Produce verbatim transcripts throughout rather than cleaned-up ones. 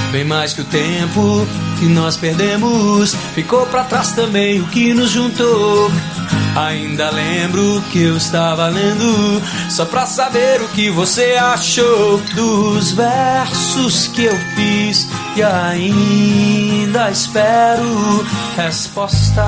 Bem mais que o tempo que nós perdemos, ficou pra trás também o que nos juntou. Ainda lembro que eu estava lendo só pra saber o que você achou dos versos que eu fiz e ainda espero resposta.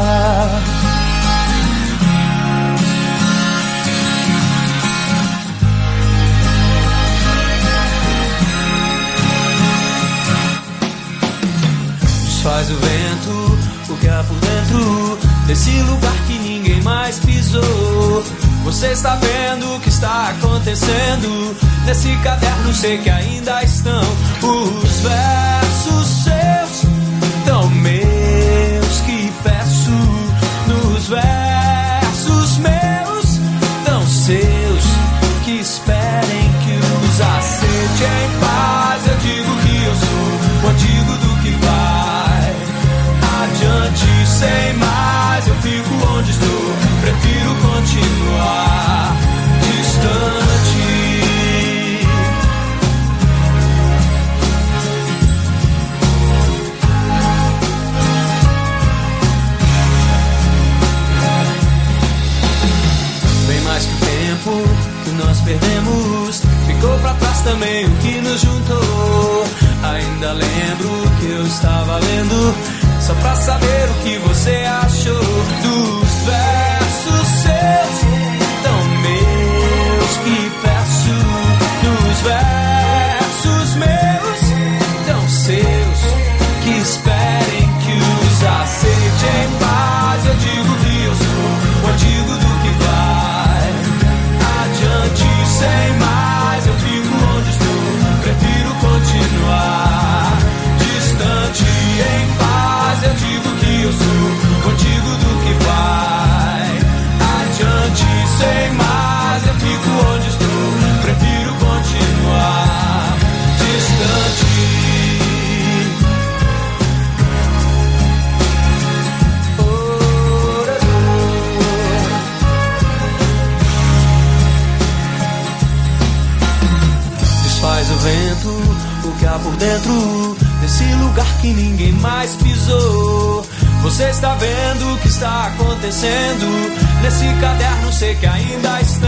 Faz o vento, o que há por dentro desse lugar que ninguém mais pisou. Você está vendo o que está acontecendo nesse caderno, sei que ainda estão os versos seus, tão meus que peço. Nos versos meus, tão seus, que esperem que os aceite em paz. Eu digo que eu sou o antigo do que vai adiante, sem mais, eu fico onde estou, prefiro continuar distante. Bem mais que o tempo que nós perdemos, ficou pra trás também o que nos juntou. Ainda lembro que eu estava lendo só pra saber o que você achou dos versos seus, tão meus que peço. Dos versos meus, tão seus, que esperem que os aceite em paz. Eu digo que eu sou o antigo do que vai adiante, sem mais, eu fico onde estou, prefiro continuar distante, em paz. Eu digo que eu sou contigo do que vai adiante, sem mais, eu fico onde estou, prefiro continuar distante. Desfaz o vento, o que há por dentro desse lugar que ninguém mais pisou. Você está vendo o que está acontecendo nesse caderno, sei que ainda está